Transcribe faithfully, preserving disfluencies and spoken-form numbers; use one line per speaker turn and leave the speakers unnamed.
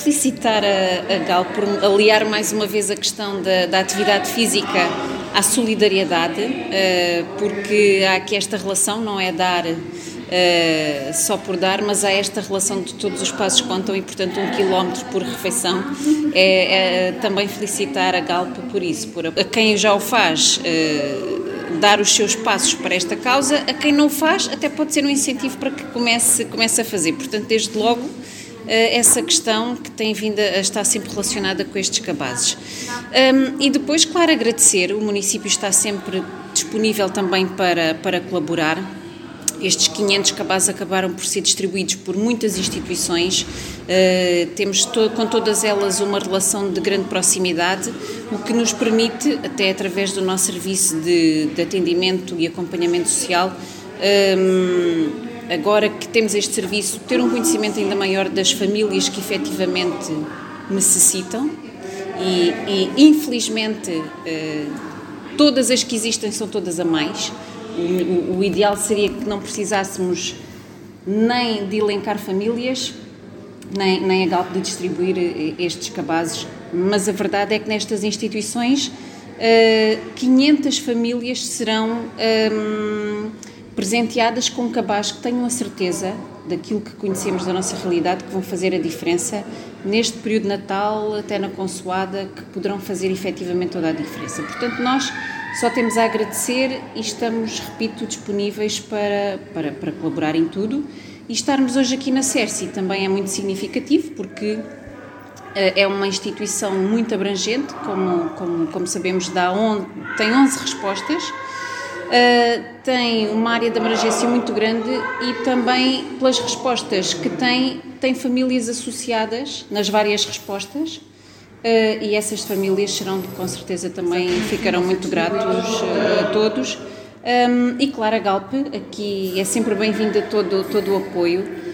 Felicitar a, a Galp por aliar mais uma vez a questão da, da atividade física à solidariedade, uh, porque há aqui esta relação, não é dar uh, só por dar, mas há esta relação de todos os passos contam e, portanto, um quilómetro por refeição. É, é também felicitar a Galp por isso, por a, a quem já o faz uh, dar os seus passos para esta causa, a quem não o faz até pode ser um incentivo para que comece, comece a fazer. Portanto, desde logo, essa questão que tem vindo a estar sempre relacionada com estes cabazes. Um, e depois, claro, agradecer, o município está sempre disponível também para, para colaborar. Estes quinhentos cabazes acabaram por ser distribuídos por muitas instituições, uh, temos to- com todas elas uma relação de grande proximidade, o que nos permite, até através do nosso serviço de, de atendimento e acompanhamento social, um, agora que temos este serviço, ter um conhecimento ainda maior das famílias que efetivamente necessitam e, e infelizmente, eh, todas as que existem são todas a mais. O, o, o ideal seria que não precisássemos nem de elencar famílias, nem, nem a Galp de distribuir estes cabazes, mas a verdade é que nestas instituições eh, quinhentas famílias serão Eh, presenteadas com cabazes que tenham a certeza daquilo que conhecemos da nossa realidade, que vão fazer a diferença neste período de Natal, até na consoada, que poderão fazer efetivamente toda a diferença. Portanto, nós só temos a agradecer e estamos, repito, disponíveis para, para, para colaborar em tudo. E estarmos hoje aqui na Cerci também é muito significativo, porque é uma instituição muito abrangente, como, como, como sabemos, dá on, tem onze respostas. Uh, tem uma área de abrangência muito grande e também, pelas respostas que tem, tem famílias associadas nas várias respostas, uh, e essas famílias serão, com certeza, também ficarão muito gratos uh, a todos. Um, e claro, a Galp aqui é sempre bem-vinda todo, todo o apoio.